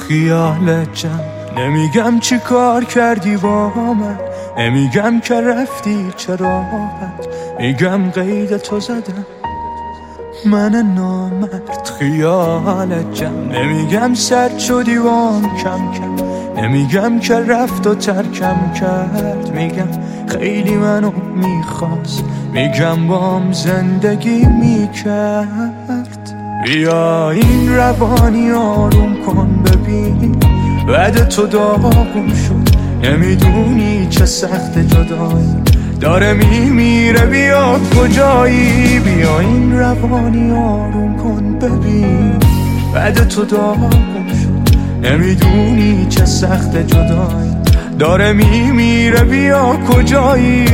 خیالت جمع نمیگم چی کار کردی با من، نمیگم که رفتی چه راحت، میگم قید تو زدم من نامرد. خیالت جمع نمیگم سرد شدی وام کم کم، نمیگم که رفت و ترکم کرد، میگم خیلی منو میخواست، میگم بام زندگی میکرد. بیا این روانی آروم کن ببین بعد تو داغم شد، نمیدونی چه سخت جدایی داره میمیره، بیا کجایی. بیا این روانی آروم کن ببین بعد تو داغم شد، نمیدونی چه سخت جدایی داره میمیره، بیا کجایی.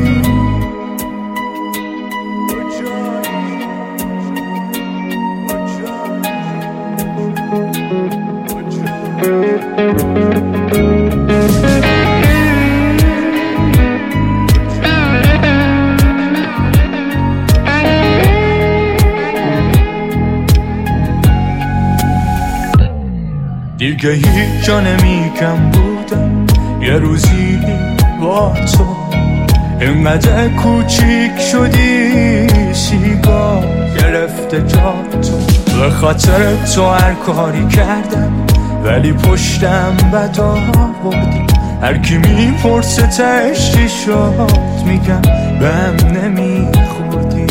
دیگه هیچ جا نمیگم بودم یه روزی با تو، اینقدر کوچیک شدی سیگار گرفته جا تو. به خاطر تو هر کاری کردم ولی پشتم بد آوردی، هر کی میپرسه تهش چی شد میگم بهم نمیخوردی.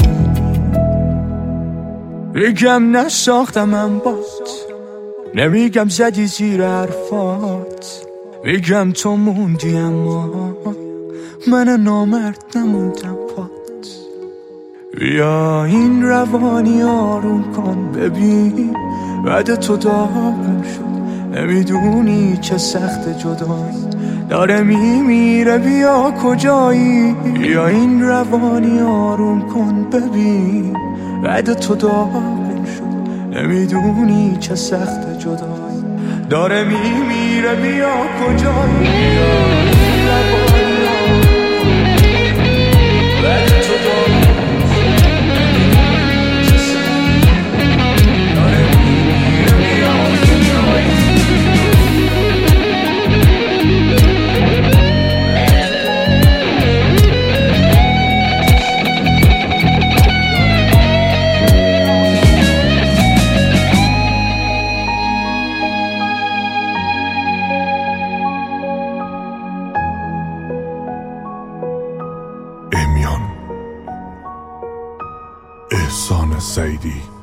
میگم نساختمم بات، نمیگم زدی زیر حرفات، میگم تو موندی اما من نامرد نموندم پات. بیا این روانی آروم کن ببین بعد تو داغم شد، نمیدونی چه سخت جدایی داره میمیره، بیا کجایی. بیا این روانی آروم کن ببین بعد تو داغم شد، نمیدونی چه سخت جدایی داره میمیره، بیا کجایی. امیان احسان سعیدی